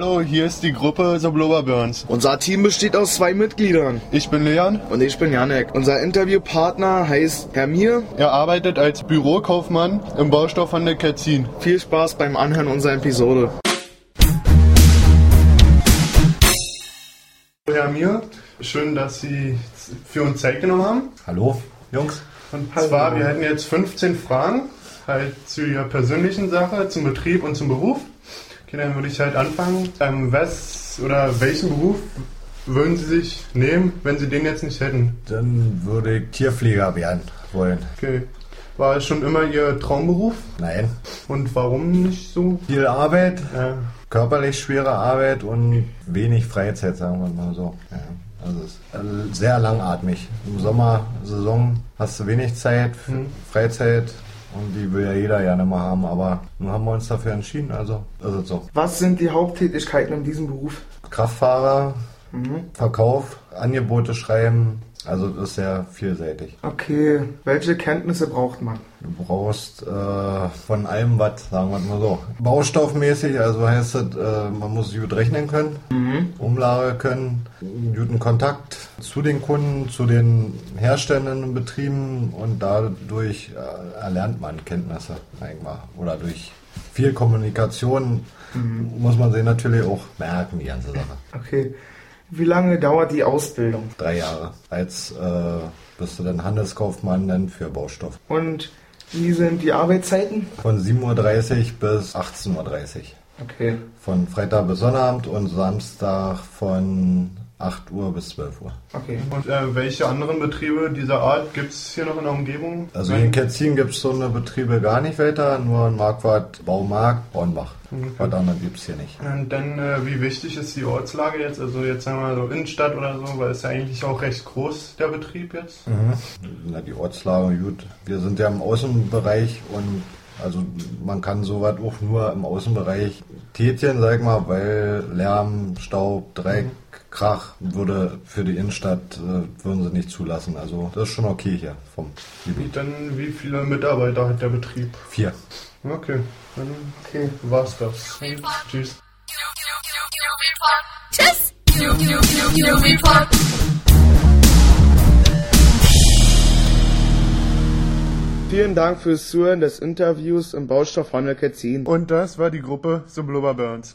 Hallo, hier ist die Gruppe The Blubberburns. Unser Team besteht aus 2 Mitgliedern. Ich bin Leon. Und ich bin Janek. Unser Interviewpartner heißt Herr Mir. Er arbeitet als Bürokaufmann im Baustoffhandel Ketzin. Viel Spaß beim Anhören unserer Episode. Herr Mir, schön, dass Sie für uns Zeit genommen haben. Hallo, Jungs. Und zwar, wir hätten jetzt 15 Fragen, halt zu Ihrer persönlichen Sache, zum Betrieb und zum Beruf. Okay, dann würde ich halt anfangen. Welchen Beruf würden Sie sich nehmen, wenn Sie den jetzt nicht hätten? Dann würde ich Tierpfleger werden wollen. Okay. War es schon immer Ihr Traumberuf? Nein. Und warum nicht so? Viel Arbeit, Ja. körperlich schwere Arbeit und wenig Freizeit, sagen wir mal so. Ja, also es ist sehr langatmig. Im Sommersaison hast du wenig Zeit, Freizeit. Und die will ja jeder gerne mal haben, aber nun haben wir uns dafür entschieden, also ist es so. Was sind die Haupttätigkeiten in diesem Beruf? Kraftfahrer, Verkauf, Angebote schreiben, also das ist sehr vielseitig. Okay, welche Kenntnisse braucht man? Du brauchst von allem was, sagen wir mal so. Baustoffmäßig, also heißt das, man muss gut rechnen können, Umlage können, guten Kontakt zu den Kunden, zu den herstellenden Betrieben und dadurch erlernt man Kenntnisse eigentlich. Oder durch viel Kommunikation muss man sie natürlich auch merken, die ganze Sache. Okay, wie lange dauert die Ausbildung? 3 Jahre. Als bist du dann Handelskaufmann dann für Baustoff. Und wie sind die Arbeitszeiten? Von 7:30 Uhr bis 18:30 Uhr. Okay. Von Freitag bis Sonnabend und Samstag von 8 Uhr bis 12 Uhr. Okay. Und welche anderen Betriebe dieser Art gibt es hier noch in der Umgebung? Also hier in Ketzin gibt es so eine Betriebe gar nicht weiter, nur in Marquardt, Baumarkt, Bornbach. Was anderes gibt es hier nicht. Und dann, wie wichtig ist die Ortslage jetzt? Also jetzt sagen wir mal so Innenstadt oder so, weil es ja eigentlich auch recht groß, der Betrieb jetzt. Na, die Ortslage, gut. Wir sind ja im Außenbereich und also man kann sowas auch nur im Außenbereich tätigen, sag ich mal, weil Lärm, Staub, Dreck, Krach würde für die Innenstadt würden sie nicht zulassen. Also das ist schon okay hier vom Gebiet. Und dann, wie viele Mitarbeiter hat der Betrieb? 4. Okay, dann war's das. Und tschüss. Tschüss. Vielen Dank fürs Zuhören des Interviews im Baustoffhandel Ketzin. Und das war die Gruppe The Blubberburns.